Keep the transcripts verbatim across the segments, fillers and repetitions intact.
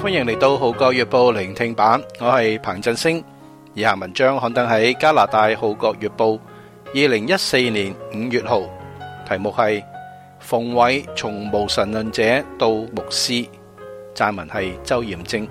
歡迎嚟到《號角月報》聆聽版，我係彭振星。以下文章刊登喺加拿大《號角月報》二零一四年五月號，題目係馮偉從無神論者到牧師，撰文係周艷晶。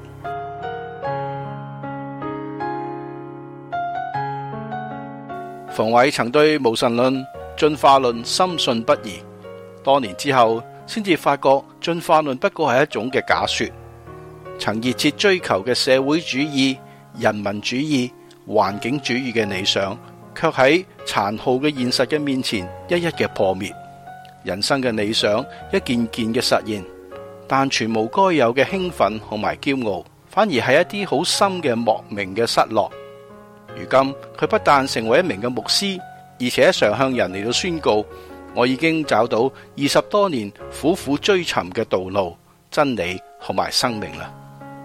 馮偉曾對無神論、進化論深信不疑，多年之後先至發覺進化論不過係一種嘅假說。曾熱切追求嘅社會主義、人民主義、環境主義嘅理想，卻喺殘酷嘅現實嘅面前一一嘅破滅。人生嘅理想一件件嘅實現，但全無該有嘅興奮同埋驕傲，反而係一啲好深嘅莫名嘅失落。如今佢不但成為一名嘅牧師，而且常向人嚟到宣告：我已經找到二十多年苦苦追尋嘅道路、真理同埋生命啦。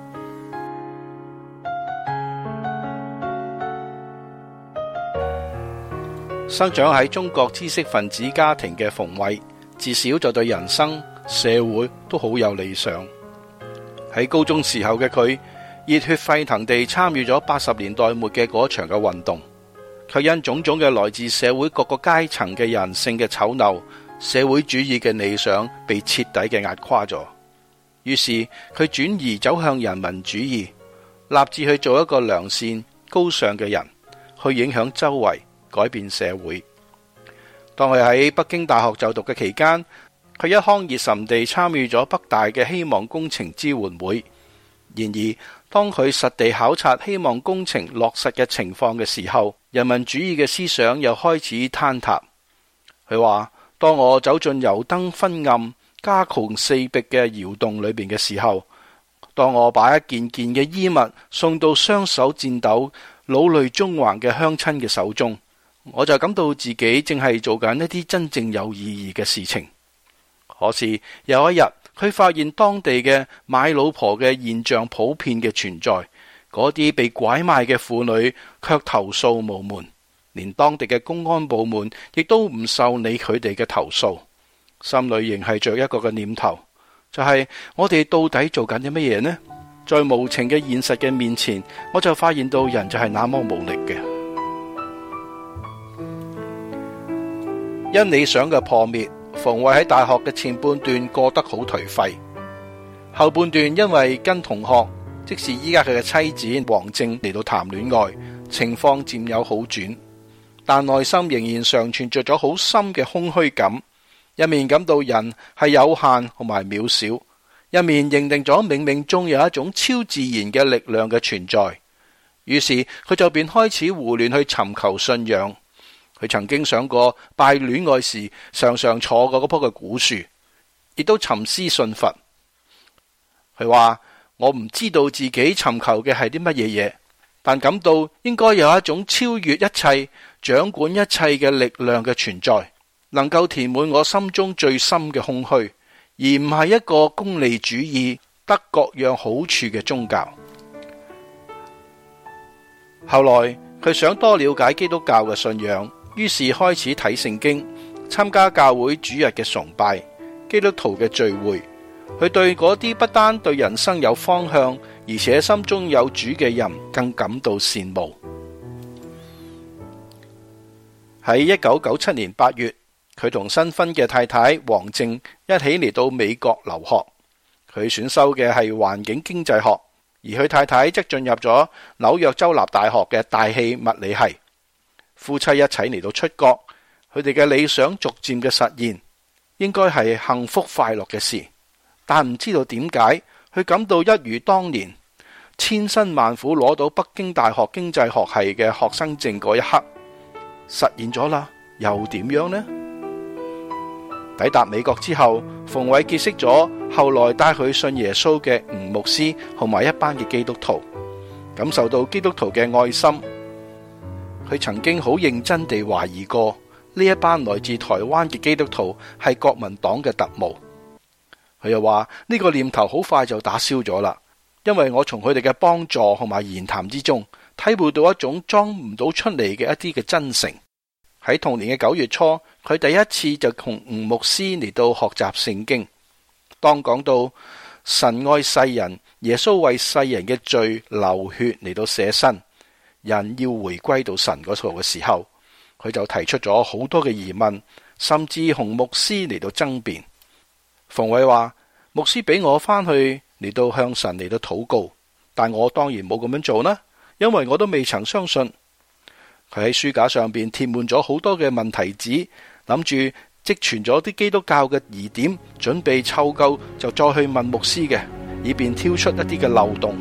生長喺中國知識分子家庭嘅馮偉，自小就對人生、社會都好有理想。喺高中時候嘅佢，熱血沸騰地參與咗八十年代末嘅嗰場嘅運動，卻因種種嘅來自社會各個階層嘅人性嘅醜陋，社會主義嘅理想被徹底嘅壓垮咗。於是佢轉移走向人民主義，立志去做一個良善高尚嘅人，去影響周圍，改變社會。當佢喺北京大學就讀嘅期間，佢一腔熱忱地參與咗北大嘅希望工程支援會。然而，當佢實地考察希望工程落實嘅情況嘅時候，人民主義嘅思想又開始坍塌。佢話：當我走進油燈昏暗、家窮四壁嘅窑洞裏邊嘅時候，當我把一件件嘅衣物送到雙手顫抖、老淚縱橫嘅鄉親嘅手中，我就感到自己正係做緊一啲真正有意義嘅事情。可是有一日，佢發現當地嘅買老婆嘅現象普遍嘅存在，嗰啲被拐賣嘅婦女卻投訴無門，連當地嘅公安部門亦都唔受理佢哋嘅投訴。心裏仍係着一個嘅念頭，就係我哋到底做緊啲乜嘢呢？在無情嘅現實嘅面前，我就發現到人就係那麼無力嘅。因理想嘅破滅，馮偉喺大學嘅前半段過得好頹廢，後半段因為跟同學，即是依家佢嘅妻子王靜嚟到談戀愛，情況漸有好轉，但內心仍然常存着咗好深嘅空虛感，一面感到人係有限同埋渺小，一面認定咗冥冥中有一種超自然嘅力量嘅存在。於是佢就便開始胡亂去尋求信仰。佢曾經想過拜戀愛時常常坐過嗰棵嘅古樹，亦都沉思信佛。佢話：我唔知道自己尋求嘅係啲乜嘢嘢，但感到應該有一種超越一切、掌管一切嘅力量嘅存在，能夠填滿我心中最深嘅空虛，而唔係一個功利主義、得各樣好處嘅宗教。後來佢想多了解基督教嘅信仰，於是開始睇聖經，參加教會主日嘅崇拜、基督徒嘅聚會。佢對嗰啲不單對人生有方向，而且心中有主嘅人更感到羨慕。喺一九九七年八月，佢同新婚嘅太太王靜一起嚟到美國留學。佢選修嘅係環境經濟學，而佢太太則進入咗紐約州立大學嘅大氣物理系。夫妻一齊嚟到出國，佢哋嘅理想逐漸嘅實現，應該係幸福快樂嘅事。但唔知道點解，佢感到一如當年千辛萬苦攞到北京大學經濟學系嘅學生證嗰一刻，實現咗啦，又點樣呢？抵達美國之後，馮偉結識咗後來帶佢信耶穌嘅吳牧師同埋一班嘅基督徒，感受到基督徒嘅愛心。佢曾經好認真地懷疑過呢一班來自台灣嘅基督徒係國民黨嘅特務。佢又話呢個念頭好快就打消咗啦，因為我從佢哋嘅幫助同埋言談之中體會到一種裝唔到出嚟嘅一啲嘅真誠。喺同年嘅九月初，佢第一次就同吳牧師嚟到學習聖經。當講到神愛世人， 耶穌為世人嘅罪流血嚟到捨身，人要回歸到神嗰度嘅時候，佢就提出咗好多嘅疑問，甚至同牧師嚟到爭辯。馮偉話：牧師俾我返去嚟到向神嚟到禱告，但我當然冇咁樣做啦，因為我都未曾相信。佢喺書架上邊貼滿咗好多嘅問題紙，諗住積存咗啲基督教嘅疑點，準備湊夠就再去問牧師嘅，以便挑出一啲嘅漏洞。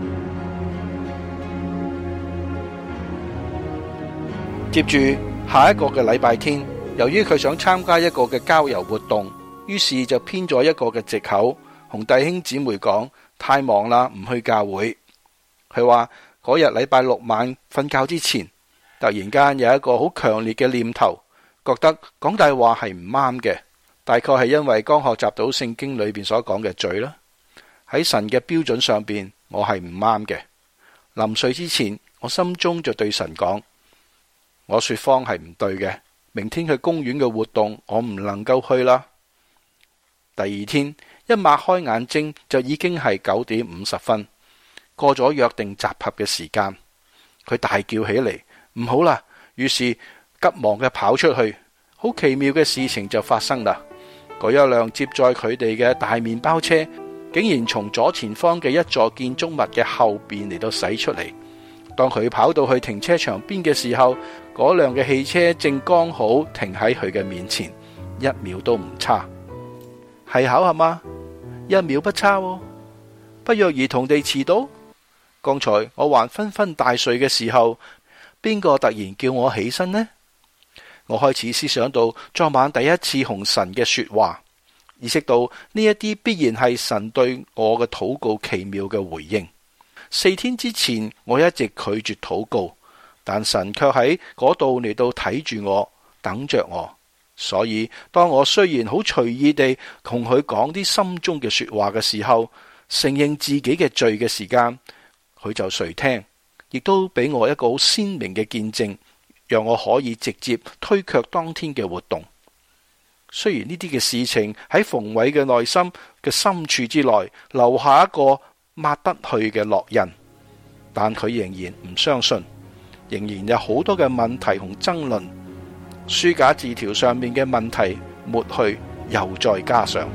接住下一個嘅禮拜天，由於佢想參加一個嘅郊遊活動，於是就編咗一個嘅藉口，同弟兄姊妹講太忙啦，唔去教會。佢話嗰日禮拜六晚瞓覺之前，突然間有一個好強烈嘅念頭，覺得講大話係唔啱嘅，大概係因為剛學習到聖經裏邊所講嘅罪啦。喺神嘅標準上邊，我係唔啱嘅。臨睡之前，我心中就對神講：我說謊係唔對嘅，明天去公園嘅活動我唔能夠去啦。第二天一擘開眼睛就已經係九點五十分，過咗約定集合嘅時間。佢大叫起嚟：唔好啦！於是急忙嘅跑出去，好奇妙嘅事情就發生啦。嗰一輛接載佢哋嘅大麵包車，竟然從左前方嘅一座建築物嘅後邊嚟到駛出嚟。當佢跑到去停車場邊嘅時候，嗰輛嘅汽車正剛好停喺佢嘅面前，一秒都唔差。係巧合嗎？一秒不差喎，不約而同地遲到。剛才我還昏昏大睡嘅時候，邊個突然叫我起身呢？我開始思想到昨晚第一次同神嘅說話，意識到呢一啲必然係神對我嘅禱告奇妙嘅回應。四天之前我一直拒絕禱告，但神卻喺嗰度嚟到睇住我，等着我。所以當我雖然好隨意地同佢講啲心中嘅說話嘅時候，承認自己嘅罪嘅時間，佢就垂聽，亦都俾我一個好鮮明嘅見證，讓我可以直接推卻當天嘅活動。雖然呢啲嘅事情喺馮偉嘅內心嘅深處之內留下一個抹不去嘅烙印，但佢仍然唔相信，仍然有好多嘅問題同爭論。書架字條上面嘅問題抹去，又再加上。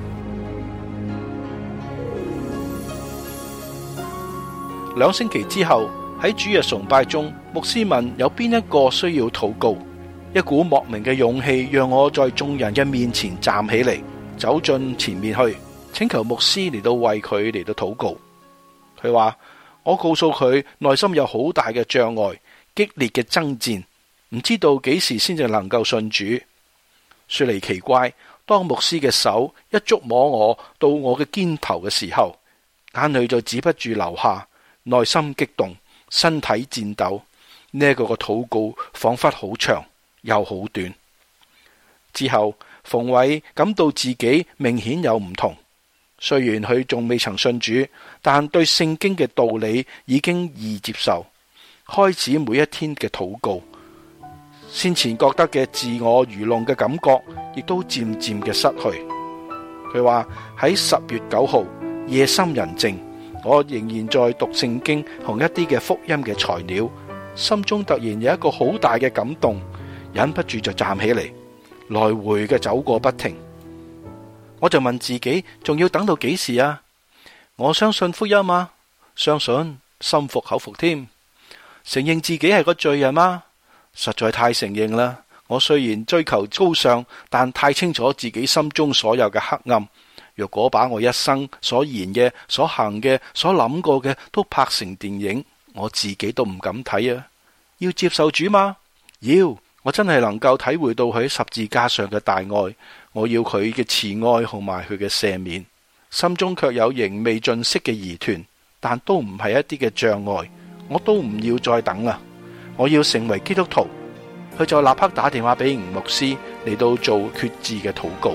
兩星期之後，喺主日崇拜中，牧師問有邊一個需要禱告。一股莫名嘅勇氣讓我在眾人嘅面前站起嚟，走進前面去，請求牧師嚟到為佢嚟到禱告。佢話：我告訴佢內心有好大嘅障礙，激烈嘅爭戰，唔知道幾時先至能夠信主。說嚟奇怪，當牧師嘅手一觸摸我到我嘅肩頭嘅時候，眼淚就止不住流下，內心激動，身體顫抖。呢、這、一個個禱告仿佛好長又好短。之後馮偉感到自己明顯有唔同，雖然佢仲未曾信主，但對聖經嘅道理已經易接受，開始每一天嘅禱告。先前覺得嘅自我愚弄嘅感覺亦都漸漸嘅失去。佢話喺十月九號夜深人靜，我仍然在讀聖經同一啲嘅福音嘅材料，心中突然有一個好大嘅感動，忍不住就站起嚟，來回嘅走過不停。我就問自己，仲要等到幾時啊？我相信福音嗎？相信，心服口服添。承認自己係個罪人嗎？實在太承認啦！我雖然追求高尚，但太清楚自己心中所有嘅黑暗。若果把我一生所言嘅、所行嘅、所諗過嘅都拍成電影，我自己都唔敢睇啊！要接受主嗎？要，我真係能夠體會到佢十字架上嘅大愛，我要佢嘅慈愛同埋佢嘅赦免。心中卻有仍未盡息嘅疑團，但都唔係一啲嘅障礙，我都唔要再等啦！我要成為基督徒。佢就立刻打電話俾吳牧師嚟到做決志嘅禱告。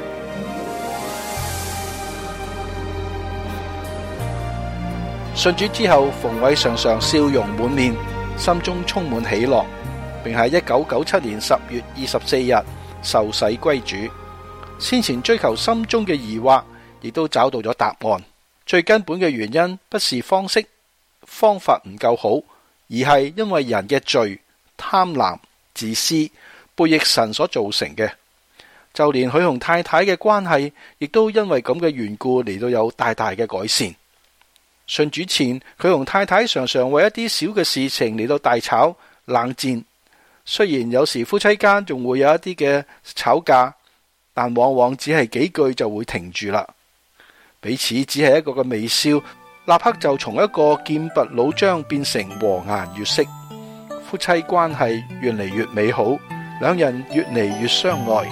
信主之後，馮偉常常笑容滿面，心中充滿喜樂，並喺一九九七年十月二十四日受洗歸主。先前追求心中嘅疑惑，亦都找到咗答案。 最根本嘅原因不是方式方法唔夠好，而係因為人嘅罪、貪婪、自私、背逆神所造成嘅。就連佢同太太嘅關係，亦都因為咁嘅緣故嚟到有大大嘅改善。信主前，佢同太太常常為一啲小嘅事情嚟到大吵冷戰。雖然有時夫妻間仲會有一啲嘅吵架，但往往只係幾句就會停住啦。彼此只係一個嘅微笑，立刻就從一個劍拔弩張變成和顏悅色。夫妻關係越嚟越美好，兩人越嚟越相愛。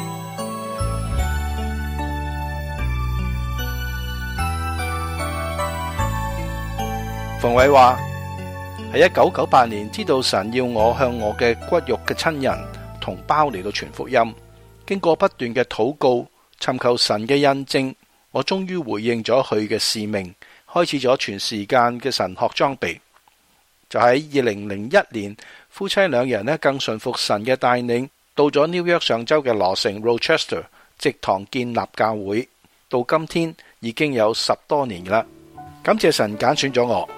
馮偉話：喺一九九八年知道神要我向我嘅骨肉嘅親人同胞嚟到傳福音，經過不斷嘅禱告，尋求神嘅印證，我終於回應咗佢嘅使命，開始咗全時間嘅神學裝備。就喺二零零一年，夫妻兩人呢更順服神嘅帶領，到咗紐約上州嘅羅城 Rochester 植堂建立教會，到今天已經有十多年啦。感謝神揀選咗我。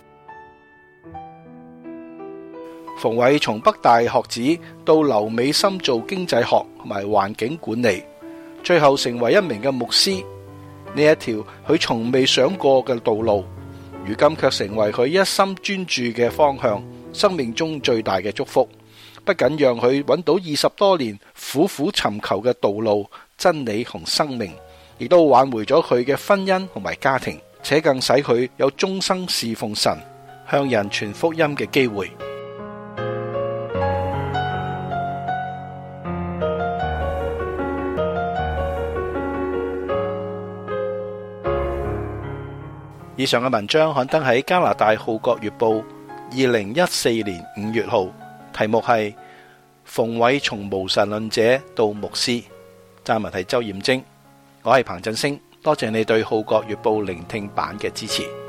馮偉從北大學子到留美深造經濟學同埋環境管理，最後成為一名嘅牧師。呢一條佢從未想過嘅道路，如今卻成為佢一心專注嘅方向，生命中最大嘅祝福。不僅讓佢揾到二十多年苦苦尋求嘅道路、真理同生命，亦都挽回咗佢嘅婚姻同埋家庭，且更使佢有終生侍奉神、向人傳福音嘅機會。以上嘅文章刊登喺加拿大《號角月報》二零一四年五月號，題目係馮偉從無神論者到牧師，撰文係周艷晶，我係彭振聲，多謝你對《號角月報》聆聽版嘅支持。